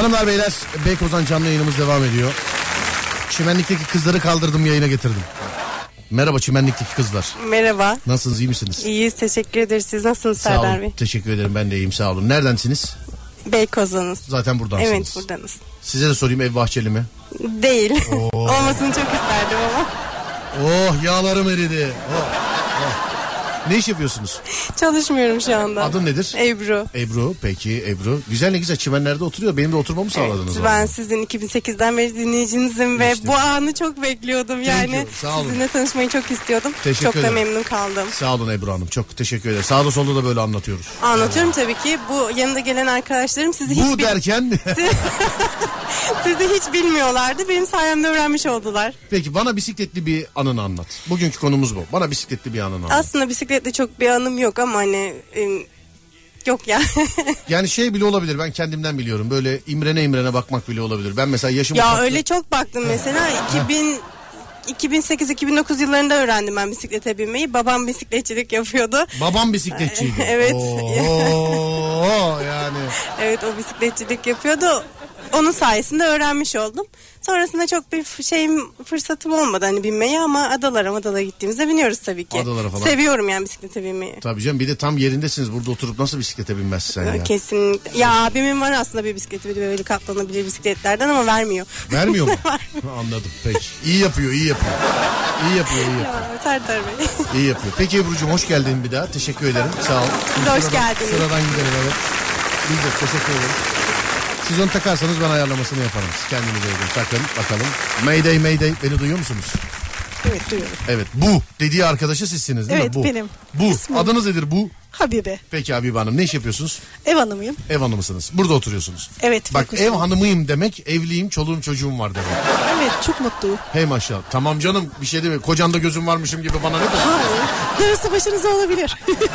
Hanımlar beyler, Beykoz'dan canlı yayınımız devam ediyor. Çimenlikteki kızları kaldırdım, yayına getirdim. Merhaba Çimenlikteki kızlar. Merhaba. Nasılsınız, iyi misiniz? İyiyiz, teşekkür ederiz. Siz nasılsınız Sağ Serdar olun. Bey? Teşekkür ederim, ben de iyiyim, sağ olun. Neredensiniz? Beykoz'danız. Zaten buradansınız. Evet, buradanız. Size de sorayım, ev bahçeli mi? Değil. Olmasını çok isterdim ama. Oh, yağlarım eridi. Oh. Ne iş yapıyorsunuz? Çalışmıyorum şu anda. Adın nedir? Ebru. Ebru, peki Ebru. Güzel, ne güzel, çimenlerde oturuyor. Benim de oturmamı sağladınız. Evet, ben sizin 2008'den beri dinleyicinizim ve İşte. bu anı çok bekliyordum. Yani you, sağ olun. sizinle tanışmayı çok istiyordum. Teşekkür çok da ederim. memnun kaldım. Sağ olun Ebru Hanım, çok teşekkür ederim. Sağda solda da böyle anlatıyoruz. Anlatıyorum tabii ki. Bu yanında gelen arkadaşlarım sizi Bu derken... sizi hiç bilmiyorlardı. Benim sayemde öğrenmiş oldular. Peki bana bisikletli bir anını anlat. Bugünkü konumuz bu. Bana bisikletli bir anını anlat. Aslında bisikletle çok bir anım yok ama hani yok ya. Yani şey bile olabilir, ben kendimden biliyorum. Böyle imrene bakmak bile olabilir. Ben mesela yaşım Ya ufakta- öyle çok baktım mesela 2008-2009 yıllarında öğrendim ben bisiklete binmeyi. Babam bisikletçilik yapıyordu. Babam bisikletçiydi. Evet. Oo, yani. Evet, o bisikletçilik yapıyordu. Onun sayesinde öğrenmiş oldum. Sonrasında çok bir fırsatım olmadı hani binmeye ama adalara gittiğimizde biniyoruz tabii ki. Adalara falan. Seviyorum yani bisiklete binmeyi. Tabii canım, bir de tam yerindesiniz. Burada oturup nasıl bisiklete binmezsin sen ya? Kesinlikle. Ya abimin var aslında bir bisikleti, bir de böyle katlanabilir bisikletlerden ama vermiyor. Vermiyor mu? Anladım, peki. İyi yapıyor. Ya, Serdar Bey. İyi yapıyor. Peki Ebru'cum, hoş geldin bir daha. Teşekkür ederim. Sağ ol. Siz de hoş geldiniz. Sıradan gidelim, evet. Biz de teşekkür ederiz. Siz onu takarsanız ben ayarlamasını yaparım. Siz kendinize edin. Takın bakalım. Mayday Mayday, beni duyuyor musunuz? Evet, duyuyorum. Evet, bu dediği arkadaşı sizsiniz değil mi? Evet, Bu. benim. Bu. İsmim- Adınız nedir bu? Habibe. Peki Habibe Hanım, ne iş yapıyorsunuz? Ev hanımıyım. Ev hanımısınız. Burada oturuyorsunuz. Evet. Bak, Beykoz'da. ev hanımıyım demek, evliyim, çoluğum çocuğum var demek. Evet, çok mutluyum. Hey maşallah. Tamam canım, bir şey değil mi? Kocanda gözüm varmışım gibi bana ne diyorsun? Hayır. Darısı başınıza olabilir.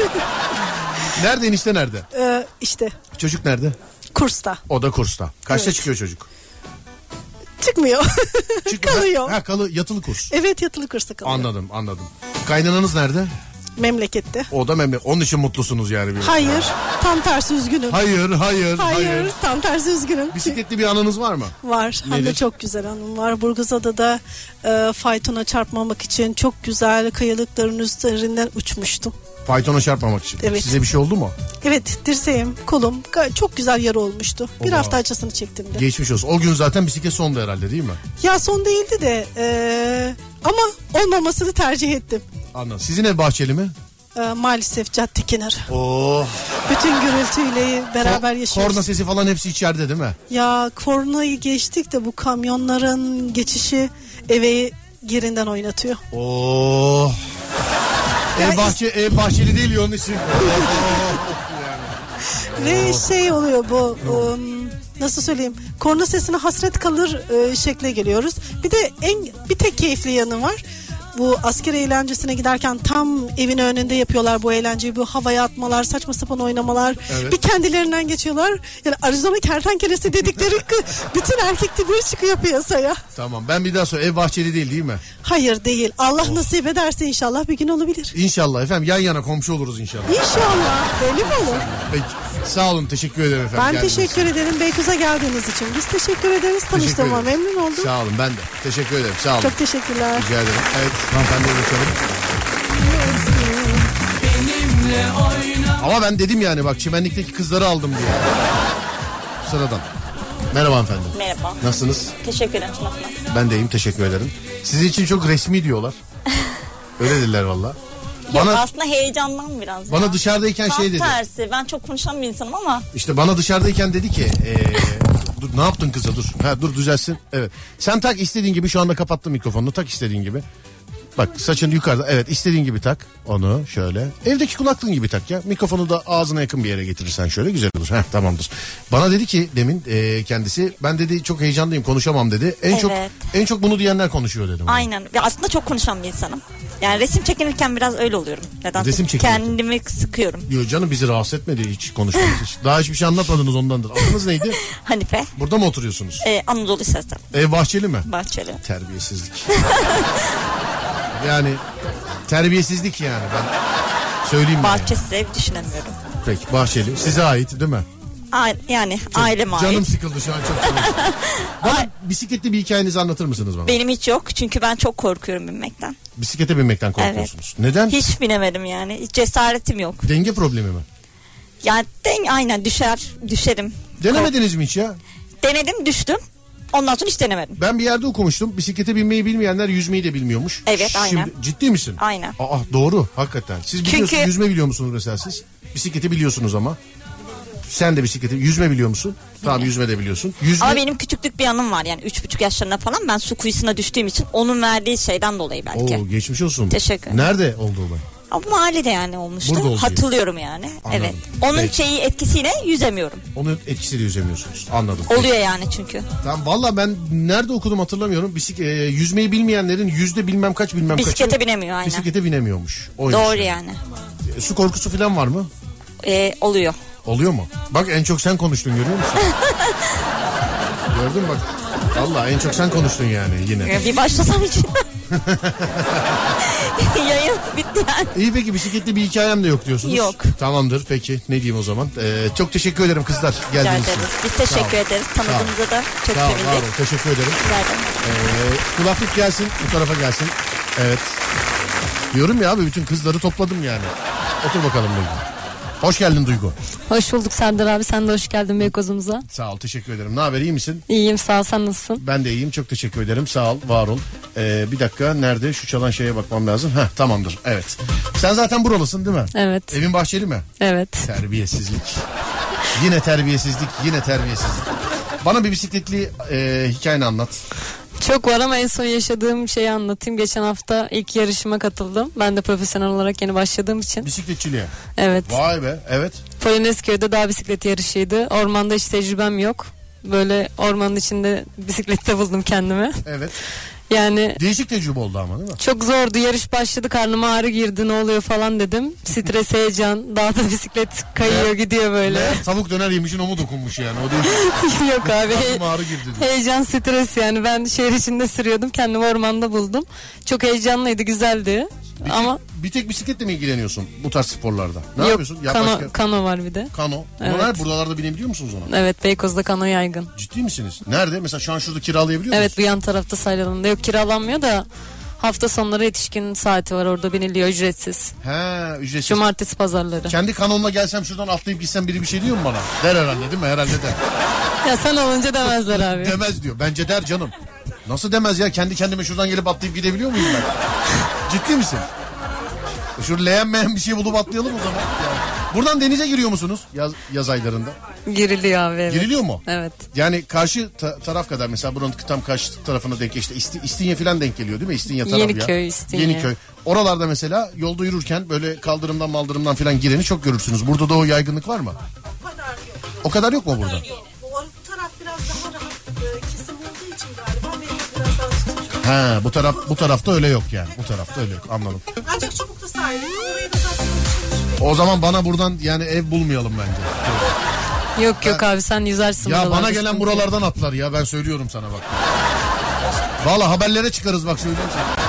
Nerede, enişte nerede? İşte Çocuk nerede? kursta. O da kursta. Kaçta Evet. çıkıyor çocuk? Çıkmıyor. Kalıyor. Ha, yatılı kurs. Evet, yatılı kursta kalıyor. Anladım. Kaynananız nerede? Memlekette. O da onun için mutlusunuz yani. Hayır. Tam tersi üzgünüm. Hayır. Tam tersi üzgünüm. Bisikletli bir anınız var mı? Var. Hem Nedir? de çok güzel anım var. Burgazada'da faytona çarpmamak için çok güzel kayalıkların üzerinden uçmuştum. Faytona çarpmamak için. Evet. Size bir şey oldu mu? Evet, dirseğim, kolum çok güzel yara olmuştu. Bir Oha. hafta acısını çektim de. Geçmiş olsun. O gün zaten bisiklet sondu herhalde, değil mi? Ya son değildi de ama olmamasını tercih ettim. Anladım. Sizin ev bahçeli mi? Maalesef cadde kenarı. Oh. Bütün gürültüyle beraber yaşıyoruz. Korna sesi falan hepsi içeride değil mi? Ya kornayı geçtik de bu kamyonların geçişi eve yerinden oynatıyor. Oh. Ya Ev bahçeli değil ya, onun için. Ve şey oluyor bu nasıl söyleyeyim, korna sesine hasret kalır şekle geliyoruz. Bir de bir tek keyifli yanı var. Bu asker eğlencesine giderken tam evin önünde yapıyorlar bu eğlenceyi. Bu havaya atmalar, saçma sapan oynamalar. Evet. Bir kendilerinden geçiyorlar. Yani Arizona kertenkelesi dedikleri bütün erkek tipleri çıkıyor piyasaya. Tamam, ben bir daha ev bahçeli değil mi? Hayır, değil. Allah nasip ederse inşallah bir gün olabilir. İnşallah efendim, yan yana komşu oluruz inşallah. İnşallah. Belli mi olur? Peki, sağ olun, teşekkür ederim efendim. Ben geldiğiniz teşekkür için. ederim Beykoz'a geldiğiniz için. Biz teşekkür ederiz. Tanıştığıma ederim. memnun oldum. Sağ olun, ben de. Teşekkür ederim, sağ olun. Çok teşekkürler. Rica ederim. Evet, hanımefendiye geçelim. Ama ben dedim yani, bak çimenlikteki kızları aldım diye. Sıradan. Merhaba hanımefendi. Merhaba. Nasılsınız? Teşekkür ederim. Nasılsınız? Ben de iyiyim, teşekkür ederim. Sizin için çok resmi diyorlar. Öyle dediler valla. Yok, aslında heyecandan biraz. Bana dışarıdayken Tam şey dedi. tersi. Ben çok konuşan bir insanım ama. İşte bana dışarıdayken dedi ki dur, ne yaptın kıza, dur. Dur düzelsin. Evet. Sen tak istediğin gibi, şu anda kapattım mikrofonunu, tak istediğin gibi. Bak saçın yukarıda, evet, istediğin gibi tak onu şöyle. Evdeki kulaklığın gibi tak ya. Mikrofonu da ağzına yakın bir yere getirirsen şöyle güzel olur. Tamamdır. Bana dedi ki demin kendisi, ben dedi çok heyecanlıyım, konuşamam dedi. En çok bunu diyenler konuşuyor dedim. Aynen. Ve aslında çok konuşan bir insanım. Yani resim çekinirken biraz öyle oluyorum. Neden? Resim çekinirken? Kendimi sıkıyorum. Diyor canım, bizi rahatsız etmedi hiç konuşmanız. Daha hiçbir şey anlatmadınız ondandır. Adınız neydi? Hanife. Burada mı oturuyorsunuz? Anadolu Lisesi. Ev bahçeli mi? Bahçeli. Terbiyesizlik. Yani terbiyesizlik yani, ben söyleyeyim. Bahçesiz ev düşünemiyorum. Peki, bahçeli. Size ait değil mi? Yani aileme ait. Canım sıkıldı şu an çok canım. Bana bisikletli bir hikayenizi anlatır mısınız bana? Benim hiç yok çünkü ben çok korkuyorum binmekten. Bisiklete binmekten korkuyorsunuz. Evet. Neden? Hiç binemedim yani. Hiç cesaretim yok. Denge problemi mi? Yani aynen düşerim. Denemediniz mi hiç ya? Denedim, düştüm. Ondan sonra hiç denemedim. Ben bir yerde okumuştum. Bisiklete binmeyi bilmeyenler yüzmeyi de bilmiyormuş. Evet, aynen. Ciddi misin? Aynen. Doğru hakikaten. Siz biliyorsunuz, yüzme biliyor musunuz mesela siz? Bisikleti biliyorsunuz ama. Sen de yüzme biliyor musun? Tamam, yüzme de biliyorsun. Ama benim küçüklük bir anım var yani 3,5 yaşlarında falan ben su kuyusuna düştüğüm için onun verdiği şeyden dolayı belki. Oo, geçmiş olsun. Teşekkür ederim. Nerede oldu olay? Ama mahallede yani olmuştu. Burada hatırlıyorum yani. Anladım. Evet. Onun etkisiyle yüzemiyorum. Onun etkisiyle yüzemiyorsunuz. Anladım. Oluyor yani çünkü. Tamam, valla ben nerede okudum hatırlamıyorum. Yüzmeyi bilmeyenlerin bilmem kaç bisiklete binemiyor aynen. Bisiklete binemiyormuş. Doğru yani. Su korkusu falan var mı? Oluyor. Oluyor mu? Bak en çok sen konuştun, görüyor musun? Gördün mü bak. Valla en çok sen konuştun yani yine. Bir başlasam için. Yayın bitti yani. İyi, peki bisikletli bir hikayem de yok diyorsunuz. Yok. Tamamdır, peki ne diyeyim o zaman. Çok teşekkür ederim kızlar geldiğiniz için. Biz teşekkür ederiz. Tanıdığınıza da çok sevindik. Sağ olun, teşekkür ederim. Kulaklık gelsin, bu tarafa gelsin. Evet. Diyorum ya abi, bütün kızları topladım yani. Otur bakalım Duygu. Hoş geldin Duygu. Hoş bulduk Serdar abi, sen de hoş geldin Beykoz'umuza. Sağ ol, teşekkür ederim. Ne haber, iyi misin? İyiyim, sağ ol, sen nasılsın? Ben de iyiyim, çok teşekkür ederim, sağ ol, var ol. Bir dakika, nerede şu çalan şeye bakmam lazım. Tamamdır, evet. Sen zaten buralısın değil mi? Evet. Evin bahçeli mi? Evet. Terbiyesizlik. Yine terbiyesizlik. Bana bir bisikletli hikayeni anlat. Çok var ama en son yaşadığım şeyi anlatayım. Geçen hafta ilk yarışıma katıldım. Ben de profesyonel olarak yeni başladığım için. Bisikletçiliğe? Evet. Vay be, evet. Polonezköy'de dağ bisikleti yarışıydı. Ormanda hiç tecrübem yok. Böyle ormanın içinde bisiklette buldum kendimi. Evet. Yani değişik tecrübe oldu ama değil mi? Çok zordu. Yarış başladı, karnıma ağrı girdi, ne oluyor falan dedim. Stres, heyecan, dağda bisiklet kayıyor gidiyor böyle. Tavuk döner yemişin, o mu dokunmuş yani? O değil. Yok abi. Karnıma ağrı girdi diyor. Heyecan, stres yani. Ben şehir içinde sürüyordum. Kendimi ormanda buldum. Çok heyecanlıydı, güzeldi. Bir tek bisikletle mi ilgileniyorsun bu tarz sporlarda? Ne Yok, yapıyorsun? Kano var bir de. Kano. Evet. Buralarda binebiliyor musunuz ona? Evet, Beykoz'da kano yaygın. Ciddi misiniz? Nerede? Mesela şu an şurada kiralayabiliyor musunuz? Evet, bu yan tarafta Saylan'da. Yok, kiralanmıyor da hafta sonları yetişkin saati var, orada biniliyor ücretsiz. Ücretsiz. Cumartesi pazarları. Kendi kanonla gelsem şuradan atlayıp gitsem biri bir şey diyor mu bana? Der herhalde değil mi? Herhalde der. Ya sen olunca demezler abi. Demez diyor. Bence der canım. Nasıl demez ya? Kendi kendime şuradan gelip atlayıp gidebiliyor muyum ben? Ciddi misin? Şu leğenmeyen bir şey bulup atlayalım o zaman. Yani. Buradan denize giriyor musunuz yaz aylarında? Giriliyor abi, evet. Giriliyor mu? Evet. Yani karşı taraf kadar, mesela buranın tam karşı tarafına denk, işte İstinye falan denk geliyor değil mi? İstinye tarafı Yeniköy, İstinye. Yeniköy. Oralarda mesela yolda yürürken böyle kaldırımdan falan gireni çok görürsünüz. Burada da o yaygınlık var mı? O kadar yok mu burada? O taraf biraz daha rahat kesim olduğu için galiba biraz daha tutuyor. Bu tarafta öyle yok yani. Bu tarafta öyle yok, anladım. Ancak Çubuklu sahili. Oraya da zaten o zaman bana buradan yani ev bulmayalım bence. Yok abi, sen yüzersin. Ya bana gelen buralardan atlar ya, ben söylüyorum sana bak. Vallahi haberlere çıkarız bak, söylüyorum sana.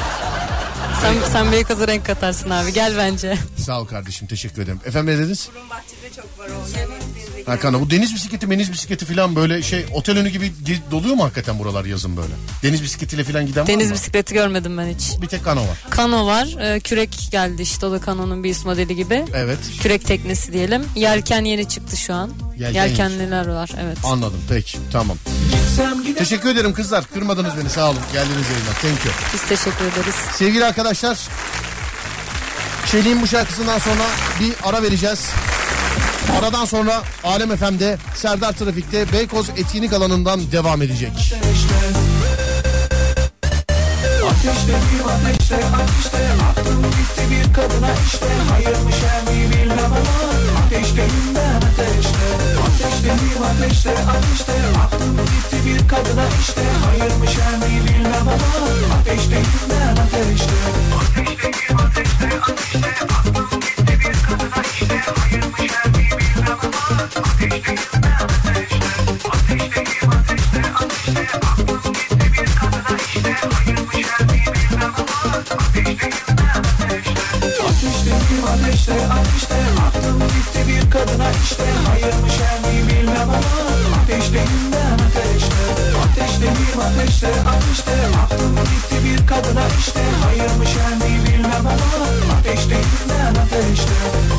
Sen Beykoz'a renk katarsın abi, gel bence. Sağ ol kardeşim, teşekkür ederim. Efendim ne dediniz? Burun bahçede çok var o. Kana, bu deniz bisikleti falan böyle otel önü gibi doluyor mu hakikaten buralar yazın böyle? Deniz bisikletiyle falan giden var mı? Deniz bisikleti görmedim ben hiç. Bir tek kano var. Kano var. Kürek geldi işte, o da kanonun bir üst modeli gibi. Evet. Kürek teknesi diyelim. Yelken yeni çıktı şu an. Yelkenliler var, evet. Anladım, peki, tamam. Teşekkür ederim kızlar, kırmadınız beni, sağ olun. Geldiğiniz yayına, thank you. Biz teşekkür ederiz. Sevgili arkadaşlar, Şeli'nin bu şarkısından sonra bir ara vereceğiz. Aradan sonra Alem FM'de Serdar Trafik'te Beykoz etkinlik alanından devam edecek. Ateşte aklım gitti bir kadına işte, hayırmış her mi bilmem ama ateşteyim ben ateşte aklım gitti bir kadına işte, hayırmış her mi bilmem ama ateşteyim ben ateşte aklım gitti bir kadına işte, hayırmış her mi bilmem ama ateşteyim ben ateşte aklım gitti bir kadına işte, hayırmış her mi bilmem ama ateşteyim ben ateşte aklım gitti bir kadına işte hayır mı şer mi bilmem ama ateşteyim ben ateşte. Ateşteyim ateşte ateşte. Aklım gitti bir kadına işte hayır mı şer mi bilmem ama ateşteyim ben ateşte.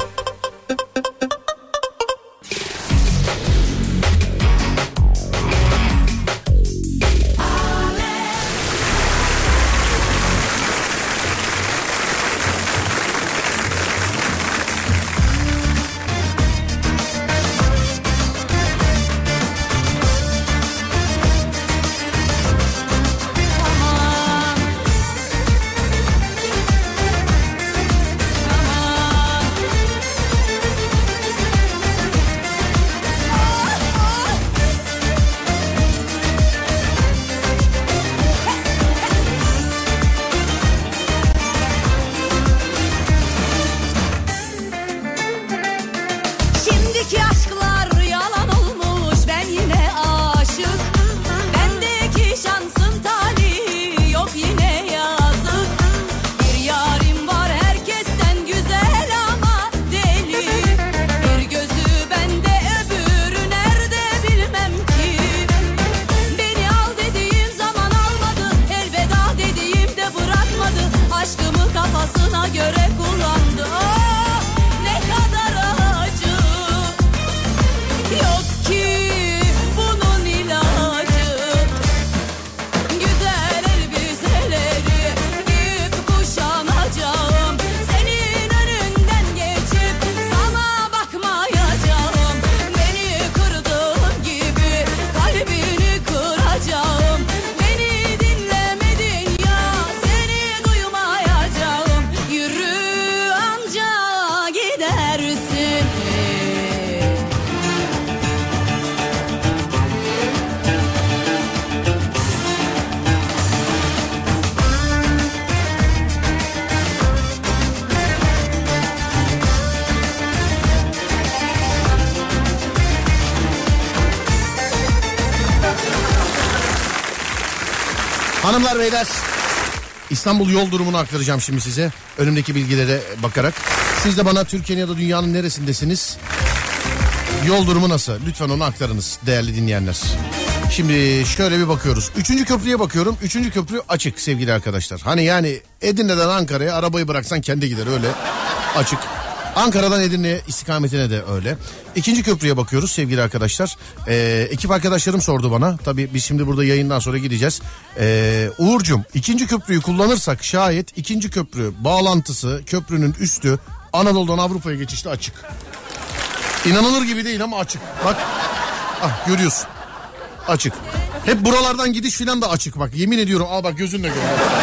Hanımlar beyler, İstanbul yol durumunu aktaracağım şimdi size. Önümdeki bilgilere bakarak. Siz de bana Türkiye'nin ya da dünyanın neresindesiniz? Yol durumu nasıl? Lütfen onu aktarınız değerli dinleyenler. Şimdi şöyle bir bakıyoruz. 3. köprüye bakıyorum. 3. köprü açık sevgili arkadaşlar. Hani yani Edirne'den Ankara'ya arabayı bıraksan kendi gider, öyle açık. Ankara'dan Edirne istikametine de öyle. 2. köprüye bakıyoruz sevgili arkadaşlar. Ekip arkadaşlarım sordu bana. Tabii biz şimdi burada yayından sonra gideceğiz. Uğur'cum 2. köprüyü kullanırsak şayet 2. köprü bağlantısı, köprünün üstü Anadolu'dan Avrupa'ya geçişte açık. İnanılır gibi değil ama açık. Bak görüyorsun. Açık. Hep buralardan gidiş filan da açık bak. Yemin ediyorum, al bak gözünle gör.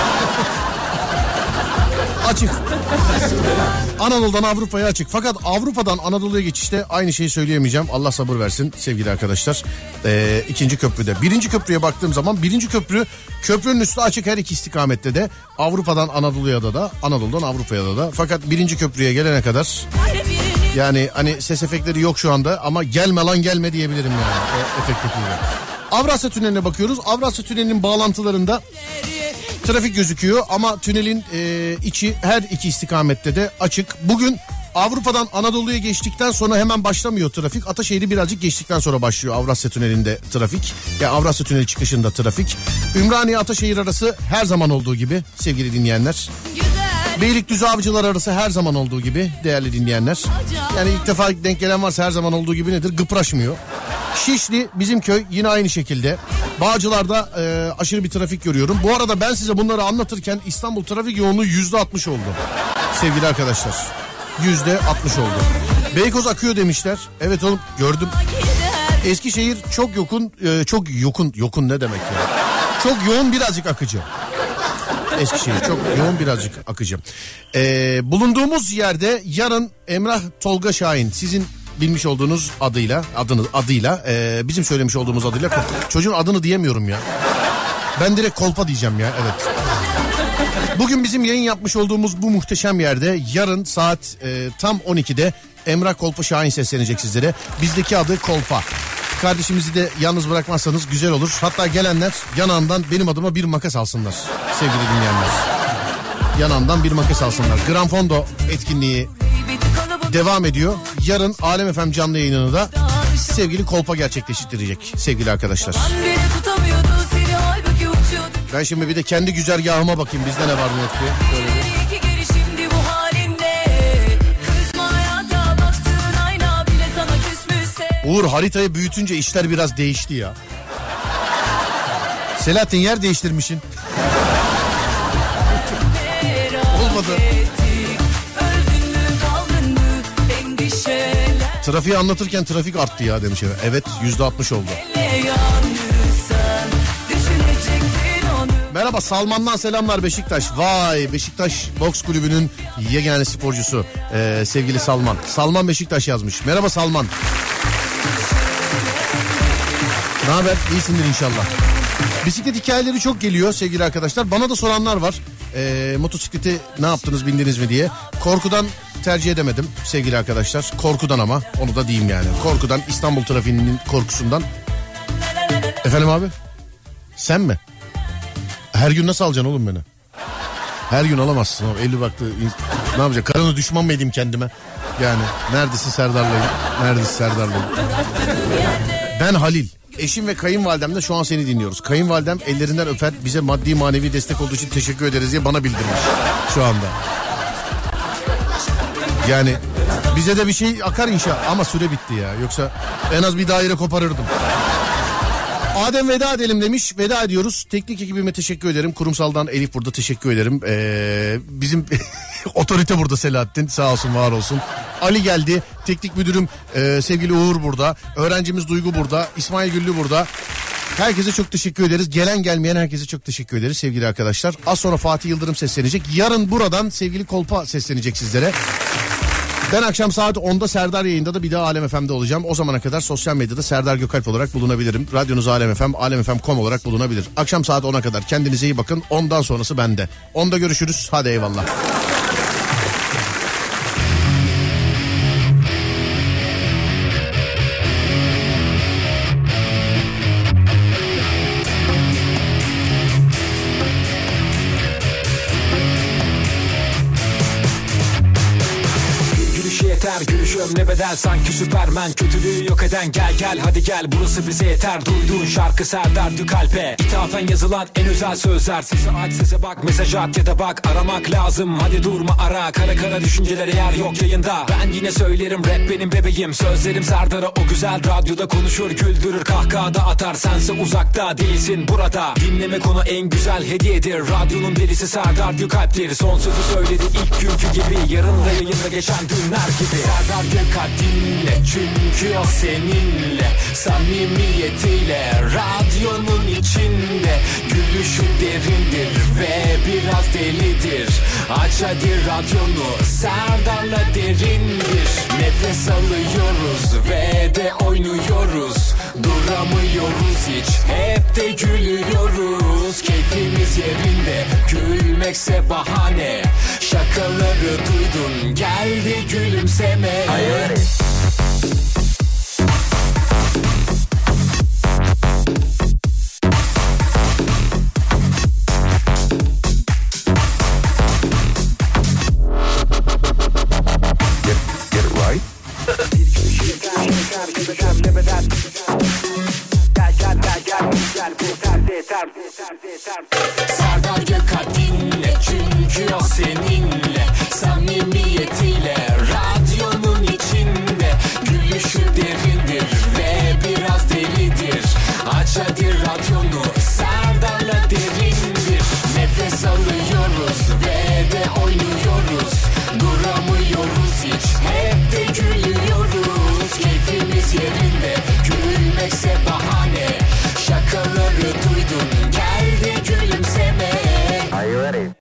Açık. Anadolu'dan Avrupa'ya açık. Fakat Avrupa'dan Anadolu'ya geçişte aynı şeyi söyleyemeyeceğim. Allah sabır versin sevgili arkadaşlar. 2. köprüde. 1. köprüye baktığım zaman 1. köprünün üstü açık her iki istikamette de. Avrupa'dan Anadolu'ya da Anadolu'dan Avrupa'ya da. Fakat 1. köprüye gelene kadar yani hani ses efektleri yok şu anda ama gelme lan gelme diyebilirim yani. O efektiyle. Avrasya Tüneli'ne bakıyoruz. Avrasya Tüneli'nin bağlantılarında trafik gözüküyor ama tünelin içi her iki istikamette de açık. Bugün Avrupa'dan Anadolu'ya geçtikten sonra hemen başlamıyor trafik. Ataşehir'i birazcık geçtikten sonra başlıyor Avrasya Tüneli'nde trafik. Yani Avrasya Tüneli çıkışında trafik. Ümraniye Ataşehir arası her zaman olduğu gibi sevgili dinleyenler. Beylikdüzü Avcılar arası her zaman olduğu gibi değerli dinleyenler. Yani ilk defa denk gelen varsa her zaman olduğu gibi nedir? Gıpraşmıyor. Şişli bizim köy yine aynı şekilde. Bağcılar'da aşırı bir trafik görüyorum. Bu arada ben size bunları anlatırken İstanbul trafik yoğunluğu %60 oldu. Sevgili arkadaşlar. %60 oldu. Beykoz akıyor demişler. Evet oğlum gördüm. Eskişehir çok yokun ne demek ya? Çok yoğun birazcık akıcı. Eskişehir çok yoğun birazcık akıcı. Bulunduğumuz yerde yarın Emrah Tolga Şahin sizin bilmiş olduğunuz adıyla bizim söylemiş olduğumuz adıyla çocuğun adını diyemiyorum ya. Ben direkt kolpa diyeceğim ya, evet. Bugün bizim yayın yapmış olduğumuz bu muhteşem yerde yarın saat tam 12'de Emrah Kolpa Şahin seslenecek sizlere. Bizdeki adı Kolpa. Kardeşimizi de yalnız bırakmazsanız güzel olur. Hatta gelenler yanağından benim adıma bir makas alsınlar sevgili dinleyenler. Yanağından bir makas alsınlar. Granfondo etkinliği devam ediyor. Yarın Alem FM canlı yayınını da sevgili Kolpa gerçekleştirecek sevgili arkadaşlar. Ben şimdi bir de kendi güzergahıma bakayım bizde ne var mı yok diye. Böyle bir. Uğur, haritayı büyütünce işler biraz değişti ya. Selahattin, yer değiştirmişsin. Olmadı. Trafiği anlatırken trafik arttı ya demiş. Evet, %60 oldu. Merhaba, Salman'dan selamlar Beşiktaş. Vay, Beşiktaş Boks Kulübü'nün yegane sporcusu sevgili Salman. Salman Beşiktaş yazmış. Merhaba Salman. Ne haber? İyisindir inşallah. Bisiklet hikayeleri çok geliyor sevgili arkadaşlar. Bana da soranlar var. Motosikleti ne yaptınız, bindiniz mi diye. Korkudan tercih edemedim sevgili arkadaşlar. Korkudan, ama onu da diyeyim yani. Korkudan, İstanbul trafiğinin korkusundan. Efendim abi? Sen mi? Her gün nasıl alacaksın oğlum beni? Her gün alamazsın. Eli baktı. Ne yapacak? Karını düşman mı edeyim kendime? Yani neredesin Serdar'layım? Neredesin Serdar'layım? Ben Halil. Eşim ve kayınvalidem de şu an seni dinliyoruz. Kayınvalidem ellerinden öper, bize maddi manevi destek olduğu için teşekkür ederiz diye bana bildirmiş şu anda. Yani bize de bir şey akar inşallah, ama süre bitti ya. Yoksa en az bir daire koparırdım. Adem veda edelim demiş. Veda ediyoruz. Teknik ekibime teşekkür ederim. Kurumsaldan Elif burada, teşekkür ederim. Bizim otorite burada Selahattin. Sağ olsun, var olsun. Ali geldi. Teknik müdürüm sevgili Uğur burada. Öğrencimiz Duygu burada. İsmail Güllü burada. Herkese çok teşekkür ederiz. Gelen gelmeyen herkese çok teşekkür ederiz sevgili arkadaşlar. Az sonra Fatih Yıldırım seslenecek. Yarın buradan sevgili Kolpa seslenecek sizlere. Ben akşam saat 10'da Serdar yayında da bir daha Alem FM'de olacağım. O zamana kadar sosyal medyada Serdar Gökalp olarak bulunabilirim. Radyonuz Alem FM, alemfm.com olarak bulunabilir. Akşam saat 10'a kadar kendinize iyi bakın. Ondan sonrası bende. 10'da görüşürüz. Hadi eyvallah. Gülüşüm ne bedel, sanki Süpermen, kötülüğü yok eden. Gel gel hadi gel, burası bize yeter. Duyduğun şarkı Serdar Gökalp'e ithafen yazılan en özel sözler. Sesi aç, sese bak, mesaj at ya da bak, aramak lazım. Hadi durma ara, kara kara düşüncelere yer yok yayında. Ben yine söylerim, rap benim bebeğim. Sözlerim Serdar'a o güzel radyoda konuşur, güldürür, kahkahada atar. Sense uzakta değilsin, burada. Dinlemek ona en güzel hediyedir. Radyonun delisi Serdar Gökalp'tir. Son sözü söyledi ilk günkü gibi, yarın da yayında geçen günler gibi. Serdar Gökalp dinle, çünkü o seninle, samimiyetiyle radyonun içinde. Gülüşü derindir ve biraz delidir. Aç hadi radyonu, Serdar'la derindir. Nefes alıyoruz ve de oynuyoruz. Duramıyoruz hiç, hep de gülüyoruz. Keyfimiz yerinde, gülmekse bahane. Şakaları duydun, geldi gülümseme. Hayır. Serdar Gökalp dinle, çünkü o senin